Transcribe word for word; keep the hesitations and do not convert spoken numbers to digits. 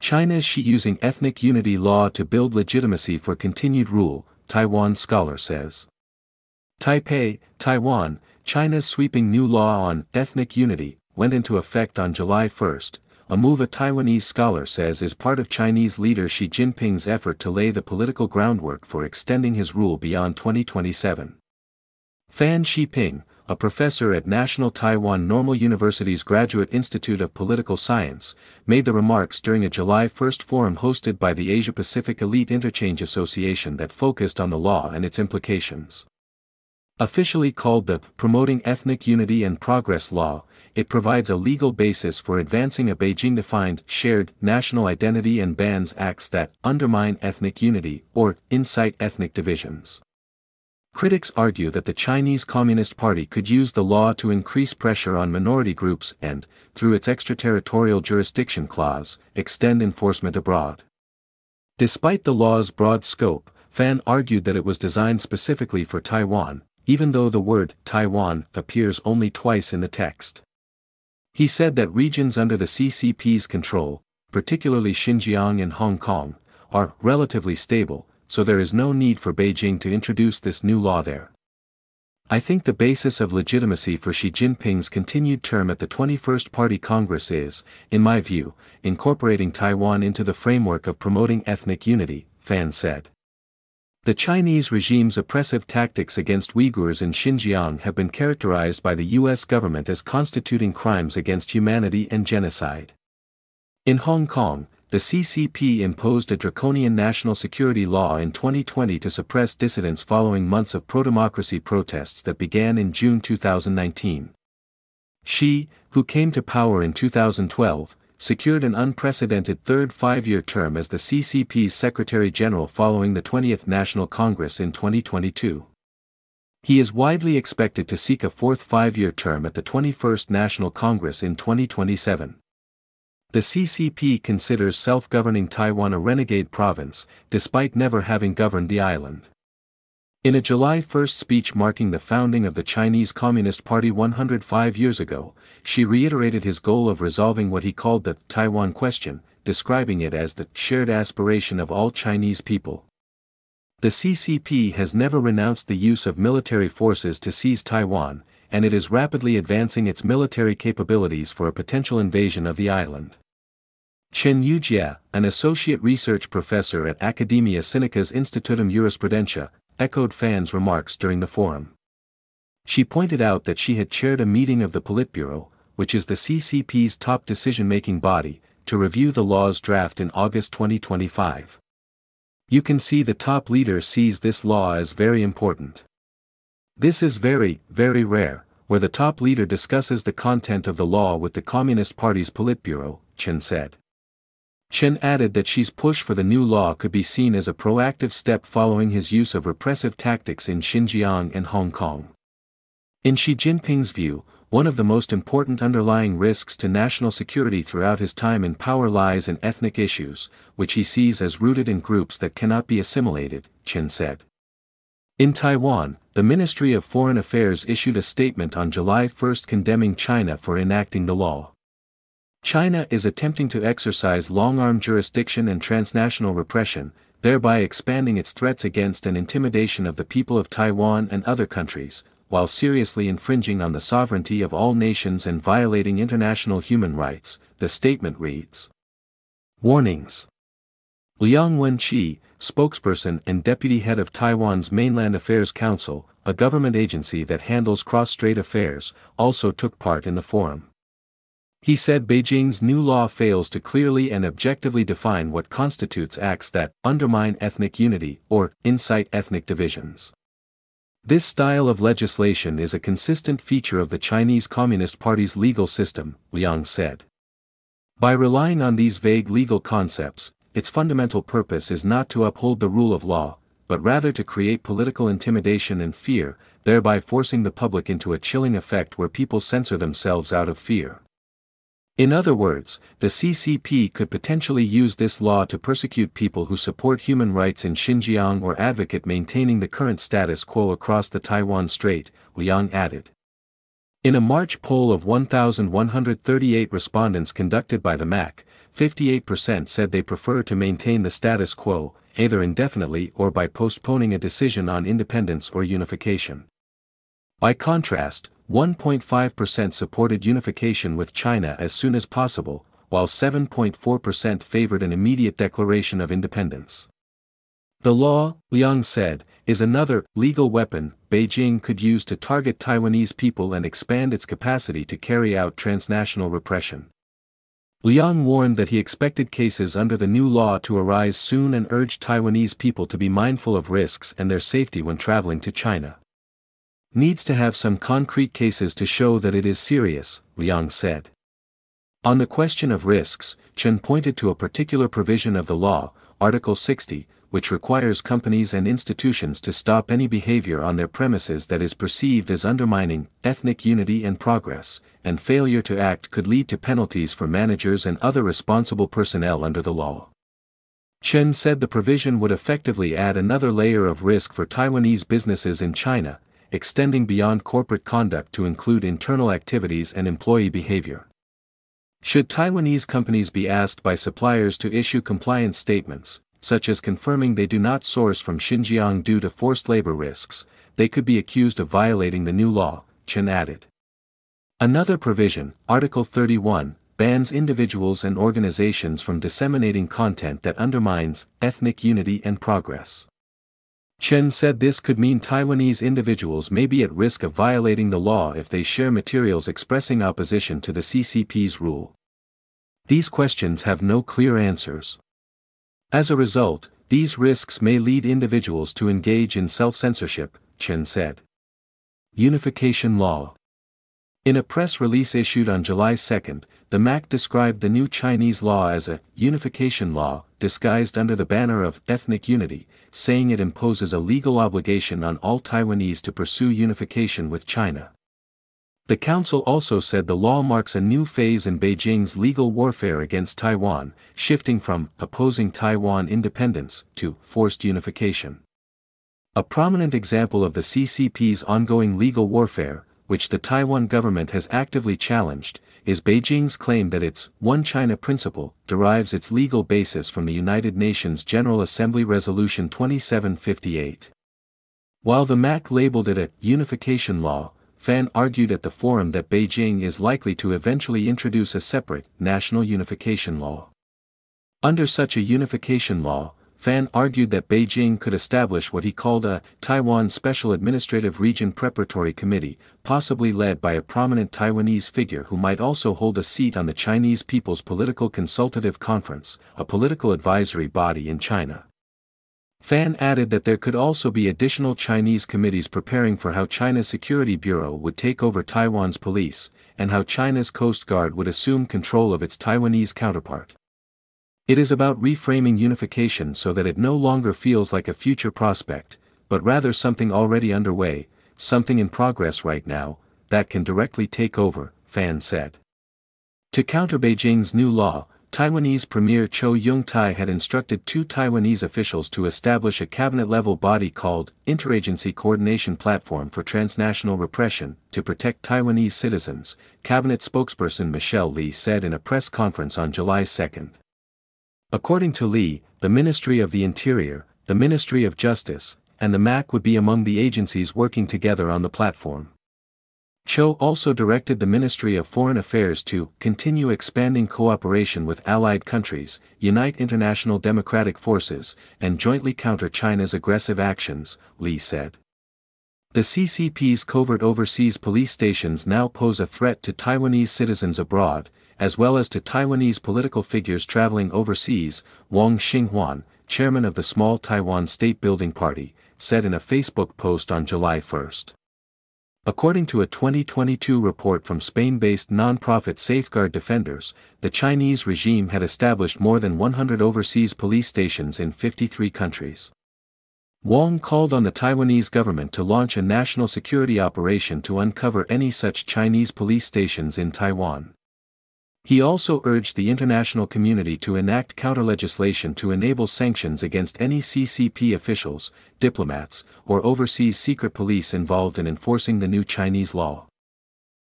China is she using ethnic unity law to build legitimacy for continued rule, Taiwan scholar says. Taipei, Taiwan, China's sweeping new law on ethnic unity went into effect on July first, a move a Taiwanese scholar says is part of Chinese leader Xi Jinping's effort to lay the political groundwork for extending his rule beyond twenty twenty-seven. Fan Shiping, a professor at National Taiwan Normal University's Graduate Institute of Political Science, made the remarks during a July first forum hosted by the Asia-Pacific Elite Interchange Association that focused on the law and its implications. Officially called the Promoting Ethnic Unity and Progress Law, it provides a legal basis for advancing a Beijing-defined, shared, national identity and bans acts that undermine ethnic unity or incite ethnic divisions. Critics argue that the Chinese Communist Party could use the law to increase pressure on minority groups and, through its extraterritorial jurisdiction clause, extend enforcement abroad. Despite the law's broad scope, Fan argued that it was designed specifically for Taiwan, even though the word Taiwan appears only twice in the text. He said that regions under the C C P's control, particularly Xinjiang and Hong Kong, are relatively stable, so there is no need for Beijing to introduce this new law there. I think the basis of legitimacy for Xi Jinping's continued term at the twenty-first Party Congress is, in my view, incorporating Taiwan into the framework of promoting ethnic unity, Fan said. The Chinese regime's oppressive tactics against Uyghurs in Xinjiang have been characterized by the U S government as constituting crimes against humanity and genocide. In Hong Kong, the C C P imposed a draconian national security law in twenty twenty to suppress dissidents following months of pro-democracy protests that began in June two thousand nineteen. Xi, who came to power in two thousand twelve, secured an unprecedented third five-year term as the C C P's Secretary-General following the twentieth National Congress in twenty twenty-two. He is widely expected to seek a fourth five-year term at the twenty-first National Congress in twenty twenty-seven. The C C P considers self-governing Taiwan a renegade province, despite never having governed the island. In a July first speech marking the founding of the Chinese Communist Party one hundred five years ago, Xi reiterated his goal of resolving what he called the Taiwan question, describing it as the shared aspiration of all Chinese people. The C C P has never renounced the use of military forces to seize Taiwan, and it is rapidly advancing its military capabilities for a potential invasion of the island. Chen Yujie, an associate research professor at Academia Sinica's Institutum Jurisprudentia, echoed Fan's remarks during the forum. She pointed out that she had chaired a meeting of the Politburo, which is the C C P's top decision-making body, to review the law's draft in August twenty twenty-five. You can see the top leader sees this law as very important. This is very, very rare, where the top leader discusses the content of the law with the Communist Party's Politburo, Chen said. Chen added that Xi's push for the new law could be seen as a proactive step following his use of repressive tactics in Xinjiang and Hong Kong. In Xi Jinping's view, one of the most important underlying risks to national security throughout his time in power lies in ethnic issues, which he sees as rooted in groups that cannot be assimilated, Chen said. In Taiwan, the Ministry of Foreign Affairs issued a statement on July first condemning China for enacting the law. China is attempting to exercise long-arm jurisdiction and transnational repression, thereby expanding its threats against and intimidation of the people of Taiwan and other countries, while seriously infringing on the sovereignty of all nations and violating international human rights, the statement reads. Warnings. Liang Wenqi, spokesperson and deputy head of Taiwan's Mainland Affairs Council, a government agency that handles cross-strait affairs, also took part in the forum. He said Beijing's new law fails to clearly and objectively define what constitutes acts that undermine ethnic unity or incite ethnic divisions. This style of legislation is a consistent feature of the Chinese Communist Party's legal system, Liang said. By relying on these vague legal concepts, its fundamental purpose is not to uphold the rule of law, but rather to create political intimidation and fear, thereby forcing the public into a chilling effect where people censor themselves out of fear. In other words, the C C P could potentially use this law to persecute people who support human rights in Xinjiang or advocate maintaining the current status quo across the Taiwan Strait, Liang added. In a March poll of one thousand one hundred thirty-eight respondents conducted by the M A C, fifty-eight percent said they prefer to maintain the status quo, either indefinitely or by postponing a decision on independence or unification. By contrast, one point five percent supported unification with China as soon as possible, while seven point four percent favored an immediate declaration of independence. The law, Liang said, is another legal weapon Beijing could use to target Taiwanese people and expand its capacity to carry out transnational repression. Liang warned that he expected cases under the new law to arise soon and urged Taiwanese people to be mindful of risks and their safety when traveling to China. Needs to have some concrete cases to show that it is serious, Liang said. On the question of risks, Chen pointed to a particular provision of the law, Article sixty, which requires companies and institutions to stop any behavior on their premises that is perceived as undermining ethnic unity and progress, and failure to act could lead to penalties for managers and other responsible personnel under the law. Chen said the provision would effectively add another layer of risk for Taiwanese businesses in China, extending beyond corporate conduct to include internal activities and employee behavior. Should Taiwanese companies be asked by suppliers to issue compliance statements, such as confirming they do not source from Xinjiang due to forced labor risks, they could be accused of violating the new law, Chen added. Another provision, Article thirty-one, bans individuals and organizations from disseminating content that undermines ethnic unity and progress. Chen said this could mean Taiwanese individuals may be at risk of violating the law if they share materials expressing opposition to the C C P's rule. These questions have no clear answers. As a result, these risks may lead individuals to engage in self-censorship, Chen said. Unification Law. In a press release issued on July second, the M A C described the new Chinese law as a unification law, disguised under the banner of ethnic unity, saying it imposes a legal obligation on all Taiwanese to pursue unification with China. The council also said the law marks a new phase in Beijing's legal warfare against Taiwan, shifting from opposing Taiwan independence to forced unification. A prominent example of the C C P's ongoing legal warfare, which the Taiwan government has actively challenged, is Beijing's claim that its One China principle derives its legal basis from the United Nations General Assembly Resolution twenty-seven fifty-eight. While the M A C labeled it a unification law, Fan argued at the forum that Beijing is likely to eventually introduce a separate national unification law. Under such a unification law, Fan argued that Beijing could establish what he called a Taiwan Special Administrative Region Preparatory Committee, possibly led by a prominent Taiwanese figure who might also hold a seat on the Chinese People's Political Consultative Conference, a political advisory body in China. Fan added that there could also be additional Chinese committees preparing for how China's Security Bureau would take over Taiwan's police, and how China's Coast Guard would assume control of its Taiwanese counterpart. It is about reframing unification so that it no longer feels like a future prospect, but rather something already underway, something in progress right now, that can directly take over, Fan said. To counter Beijing's new law, Taiwanese Premier Cho Yung-tai had instructed two Taiwanese officials to establish a cabinet-level body called Interagency Coordination Platform for Transnational Repression to protect Taiwanese citizens, cabinet spokesperson Michelle Lee said in a press conference on July second. According to Lee, the Ministry of the Interior, the Ministry of Justice, and the M A C would be among the agencies working together on the platform. Cho also directed the Ministry of Foreign Affairs to continue expanding cooperation with allied countries, unite international democratic forces, and jointly counter China's aggressive actions, Lee said. The C C P's covert overseas police stations now pose a threat to Taiwanese citizens abroad, as well as to Taiwanese political figures traveling overseas, Wang Xinghuan, chairman of the Small Taiwan State Building Party, said in a Facebook post on July first. According to a twenty twenty-two report from Spain-based non-profit Safeguard Defenders, the Chinese regime had established more than one hundred overseas police stations in fifty-three countries. Wang called on the Taiwanese government to launch a national security operation to uncover any such Chinese police stations in Taiwan. He also urged the international community to enact counter-legislation to enable sanctions against any C C P officials, diplomats, or overseas secret police involved in enforcing the new Chinese law.